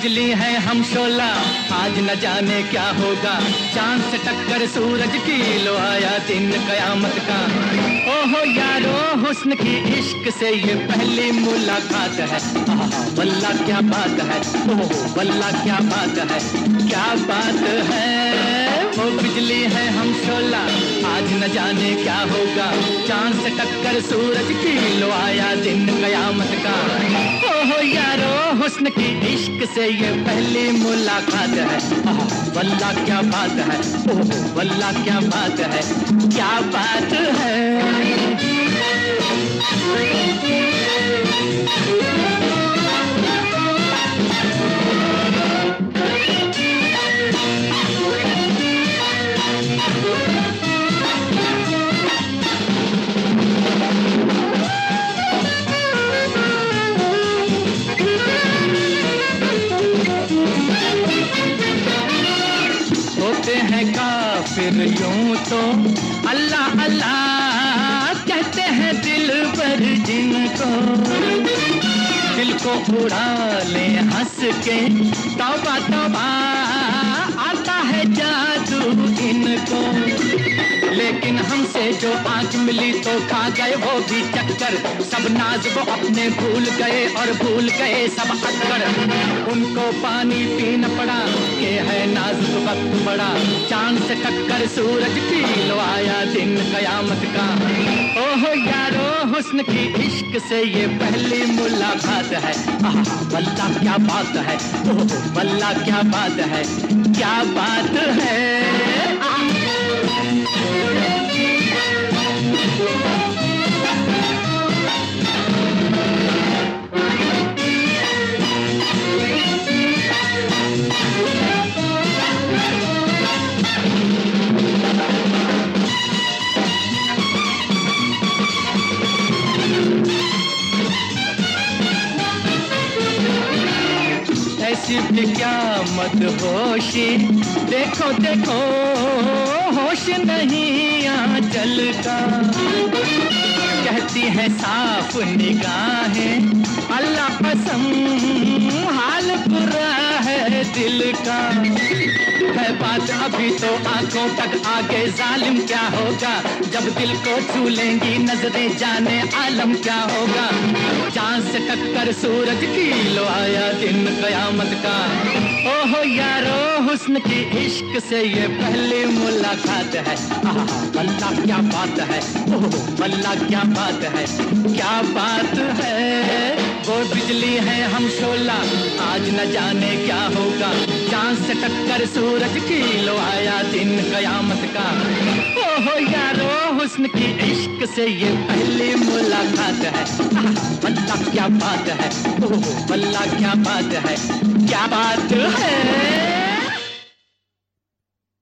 बिजली है हम शोला, आज न जाने क्या होगा। चांद से टक्कर सूरज की, लो आया दिन कयामत का। ओहो यारो हुस्न की इश्क से ये पहली मुलाकात है। वल्ला क्या बात है, ओहो वल्ला क्या बात है, क्या बात है। वो बिजली है हम शोला, आज न जाने क्या होगा। चांद से टक्कर सूरज की, लो आया दिन कयामत का। ओहो यारो हुस्न की इश्क से ये पहली मुलाकात है। वल्ला क्या बात है, ओहो वल्ला क्या बात है, क्या बात है। होते हैं काफिर यूं तो अल्लाह अल्लाह कहते हैं दिल भर जिनको। दिल को उड़ा ले हंस के तौबा तौबा, आता है जादू इनको। लेकिन हमसे जो आंख मिली तो खा गए वो भी चक्कर। सब नाज वो अपने भूल गए और भूल गए सब अक्कर। उनको पानी पीना पड़ा कि है नाजुक वक्त बड़ा। चांद से टक्कर सूरज की, लो आया दिन कयामत का। ओहो यारो हुस्न की इश्क से ये पहली मुलाकात है। वल्ला क्या बात है, ओहो वल्ला क्या बात है, क्या बात है। ऐसी भी क्या मदहोशी, देखो देखो होश नहीं आंचल का। कहती है साफ निगाहें अल्लाह कसम, हाल बुरा है दिल का। है बात अभी तो आंखों तक, आगे जालिम क्या होगा। जब दिल को छू लेंगी नजरें, जाने आलम क्या होगा। चांद से टक्कर सूरज की, लो आया दिन कयामत का। ओहो यारो हुस्न की इश्क से ये पहली मुलाकात है। वल्ला क्या बात है, ओहो वल्ला क्या बात है, क्या बात है। वो बिजली है हम शोला, आज न जाने क्या होगा। चांद से टक्कर सूरज की, लो आया दिन कयामत का। ओहो यारो हुस्न की इश्क से ये पहली मुलाकात है। वल्ला क्या बात है, ओहो वल्ला क्या बात है, क्या बात है।